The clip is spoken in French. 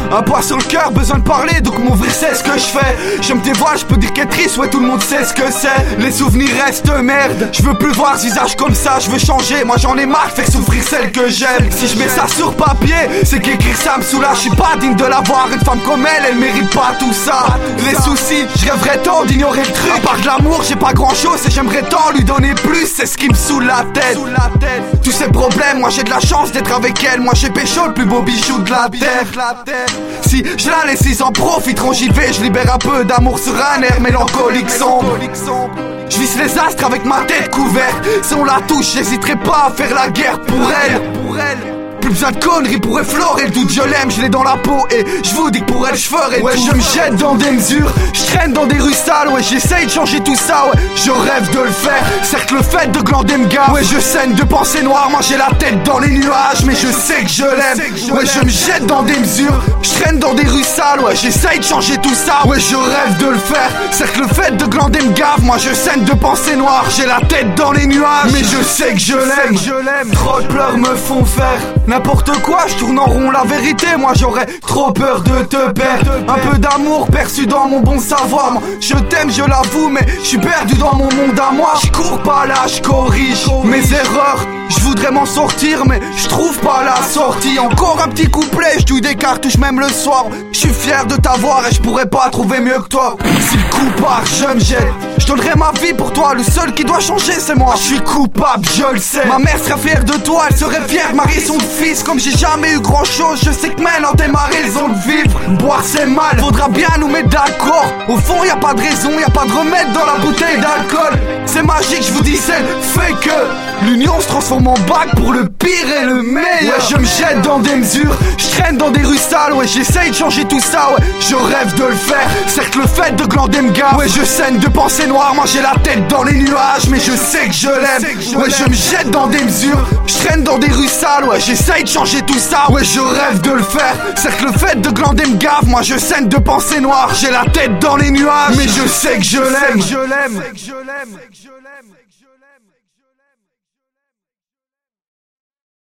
Un poids sur le cœur, besoin de parler, donc m'ouvrir c'est ce que je fais. Je me dévoile, je peux dire qu'elle est triste, ouais tout le monde sait ce que c'est. Les souvenirs restent merde, je veux plus voir ce visage comme ça, je veux changer. Moi j'en ai marre, faire souffrir celle que j'aime. Si je mets ça sur papier, c'est qu'écrire ça me soulage. Je suis pas digne de l'avoir, une femme comme elle mérite pas tout ça. Les soucis, je rêverais tant d'ignorer le truc. À part de l'amour, j'ai pas grand chose et j'aimerais tant lui donner plus. C'est ce qui me saoule la tête. Tous ces problèmes, moi j'ai de la chance d'être avec elle. Moi j'ai pécho le plus beau bijou de la terre. Si je la laisse, ils en profiteront, j'y vais. Je libère un peu d'amour sur un air mélancolique sombre. Je visse les astres avec ma tête couverte. Si on la touche, j'hésiterai pas à faire la guerre pour elle. Plus besoin de conneries pour effleurer le doute, je l'aime, je l'ai dans la peau et je vous dis que pour elle je ferai tout. Je me jette dans des mesures, je traîne dans des rues sales, ouais j'essaye de changer tout ça, ouais je rêve de le faire. Certes le fait de glander me gaffe, ouais je saigne de pensées noires, moi j'ai la tête dans les nuages, mais je sais que je l'aime. Ouais je me jette dans des mesures, je traîne dans des rues sales, ouais j'essaye de changer tout ça, ouais je rêve de le faire. Certes le fait de glander me gaffe, moi je saigne de pensées noires, j'ai la tête dans les nuages, mais je sais que je l'aime. Trop de pleurs me font faire n'importe quoi, je tourne en rond, la vérité, moi j'aurais trop peur de te perdre. Un peu d'amour perçu dans mon bon savoir. Moi, je t'aime, je l'avoue, mais je suis perdu dans mon monde à moi. Je cours pas là, je corrige mes erreurs. Je voudrais m'en sortir, mais je trouve pas la sortie. Encore un petit couplet, je douille des cartouches même le soir. Je suis fier de t'avoir et je pourrais pas trouver mieux que toi. Si le coup part, je me jette. Je donnerai ma vie pour toi, le seul qui doit changer c'est moi. Je suis coupable, je le sais. Ma mère serait fière de toi, elle serait fière de marier son fils. Comme j'ai jamais eu grand chose, je sais que maintenant t'es ma raison de vivre. Boire c'est mal, faudra bien nous mettre d'accord. Au fond y a pas de raison, y a pas de remède dans la bouteille d'alcool. C'est magique, je vous dis c'est fait que l'union se transforme en bac pour le pire et le meilleur. Ouais je me jette dans des mesures, je traîne dans des rues sales, ouais j'essaye de changer tout ça, ouais je rêve de le faire. Certes le fait de glander me gaffe, ouais je saigne de pensées noires, moi j'ai la tête dans les nuages, mais je sais que je l'aime. Ouais je me jette dans des mesures, je traîne dans des rues sales, ouais j'essaye de changer tout ça, ouais je rêve de le faire. Certes le fait de glander me gaffe, moi je saigne de pensées noires, j'ai la tête dans les nuages, mais je sais que je l'aime.